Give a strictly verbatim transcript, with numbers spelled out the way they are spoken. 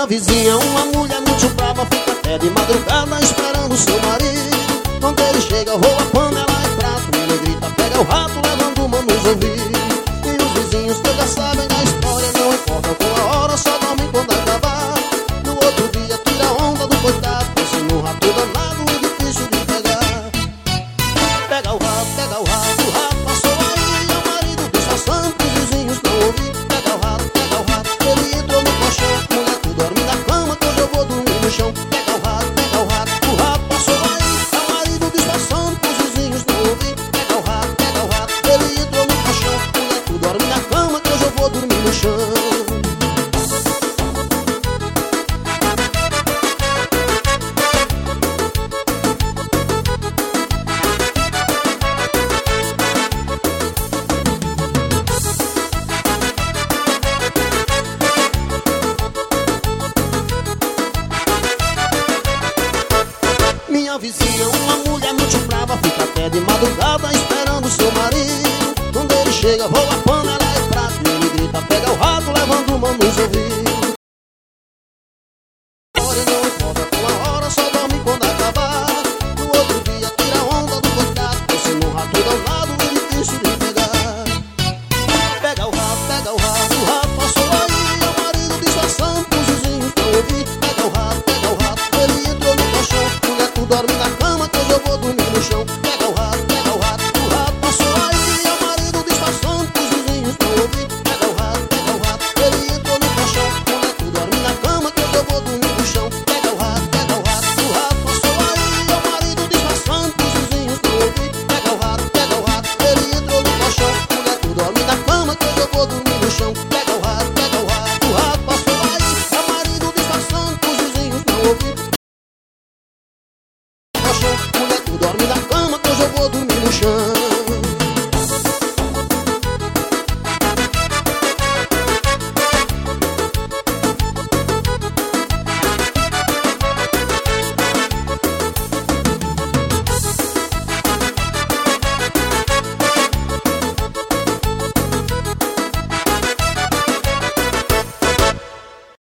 Minha vizinha, uma mulher muito brava, fica até de madrugada esperando seu marido. Quando ele chega, rouba panela e prato, ele grita, pega o rato, levando uma nos ouvidos. E os vizinhos que já sabem da história, não importa com a hora, só dormem quando acabar. No outro dia tira a onda do coitado, pense num rato danado e difícil de pegar. Pega o rato, pega o rato, o rato passou aí, o marido disfarçando que os vizinhos não ouviram. Pega o rato, pega o rato, ele entrou no colchão, mulher, tu dorme na cama que hoje eu vou dormir no chão. Pega o rato, pega o rato, o rato passou aí, o marido disfarçando que os vizinhos não ouviram. Pega o rato, pega o rato, ele entrou no colchão, mulher, tu dorme na cama que hoje eu vou dormir no chão. Minha vizinha, uma mulher muito brava, fica até de madrugada esperando seu marido. Quando ele chega, rouba panela e prato, e ele grita, pega o rato, levando uma nos ouvidos.